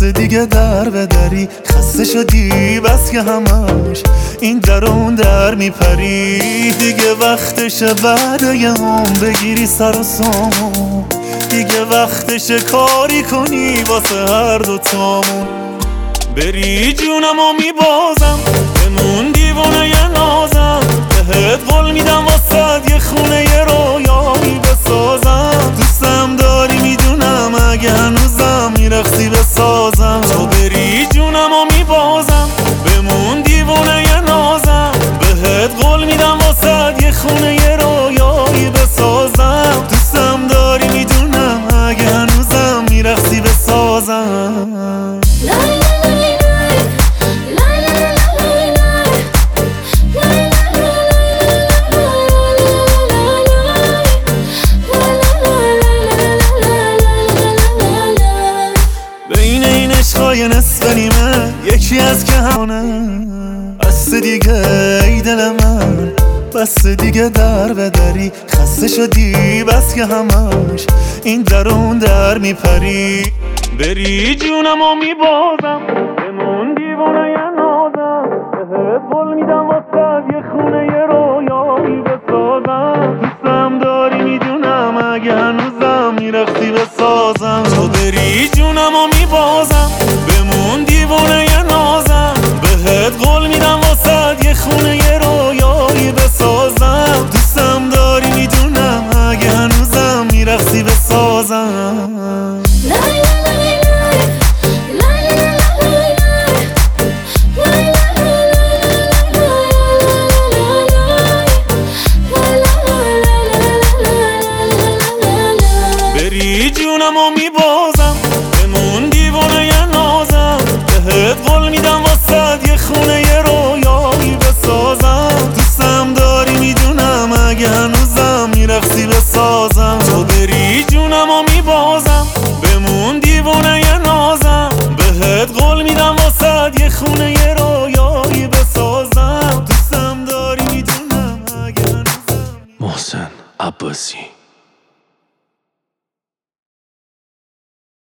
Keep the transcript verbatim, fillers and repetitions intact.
بس دیگه در به دری، خسته شدی بس که همش این در اون در میپری. دیگه وقتشه برای هم بگیری سر و سامون، دیگه وقتشه کاری کنی واسه هر دوتامون. بری جونم و میبازم بمون دیوونه ی نازم، بهت قول میدم واسه یه خونه ی رویایی بسازم. دوستم داری میدونم اگه هنوزم میرقصی بسازم. تو بری جونم و میبازم بمون دیوونه ی نازم، بهت قول میدم واسه یه خونه ی رویایی بسازم. دوستم داری میدونم اگه هنوزم میرقصی بسازم. عشقای نصف نیمه یکی از که همونه، بس دیگه ای دل من بس دیگه در به دری، خسته شدی بس که همش این درون در میپری. بری جونم و میبازم بمون دیوانه ی نازم، بهت قول میدم واسه یه خونه ی رویایی بسازم. دوستم داری میدونم اگه هنوزم میرقصی بسازم. تو بری جونم و میبازم بمون دیوونه ی نازم، بهت قول میدم واسه یه خونه ی رویایی بسازم. دوستم داری میدونم اگه هنوزم میرقصی بسازم. بری جونم و میبازم بمون دیوونه ی نازم، بهت قول میدم واسه یه خونه ی رویایی بسازم. دوستم داری میدونم اگه هنوز